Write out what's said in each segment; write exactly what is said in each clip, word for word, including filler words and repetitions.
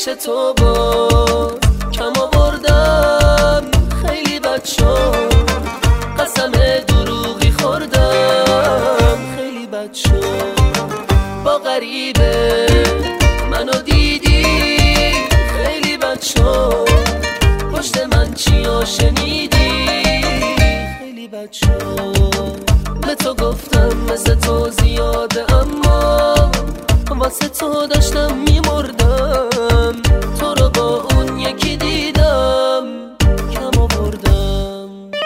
پیش تو باز کم آوردم خیلی بد شد، قسم دروغی خوردم خیلی بد شد. با غریبه منو دیدی خیلی بد شد، پشت من چیا شنیدی خیلی بد شد. به تو گفتم مثل تو زیاده اما واسه تو داشتم میمردم، تو رو با اون یکی دیدم کم آوردم.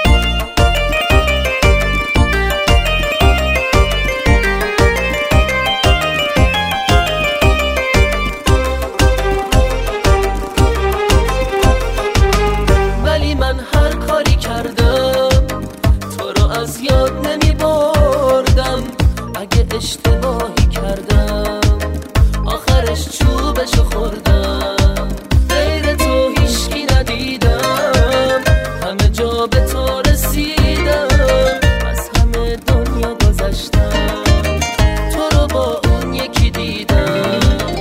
ولی من هر کاری کردم تو رو از یاد نمی بردم، اگه اشتباهی کردم آخرش چوبشو خوردم. غیر تو هیچکی ندیدم، همه جا به تو رسیدم، از همه دنیا گذشتم، تو رو با اون یکی دیدم.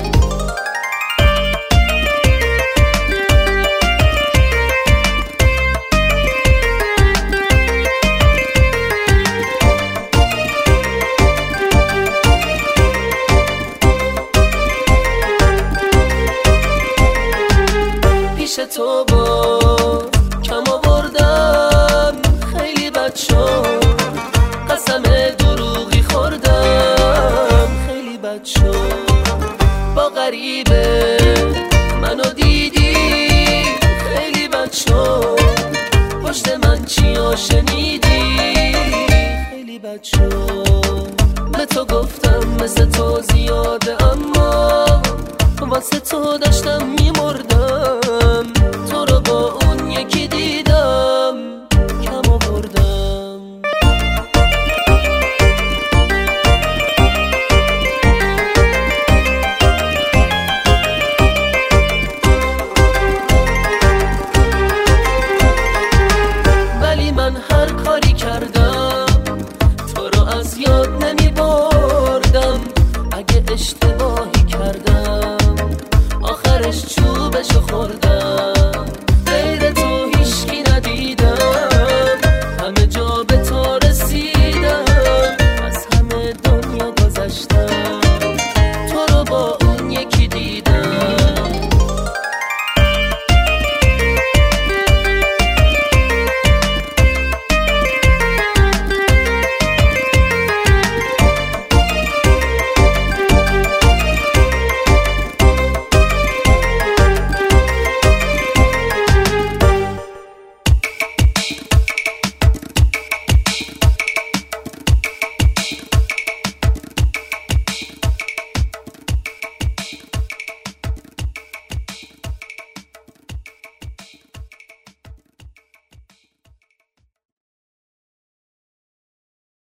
پیش تو باز کم آوردم خیلی بد شد، قسم دروغی خوردم خیلی بد شد. با غریبه منو دیدی خیلی بد شد، پشت من چیا شنیدی خیلی بد شد. به تو گفتم مثل تو زیاده اما واسه تو داشتم میمردم، تو رو با اون یکی دیدم کم آوردم. ولی من هر کاری کردم تو رو از یاد نمی بردم، اگه اشتباهی کردم آخرش چوبشو خوردم.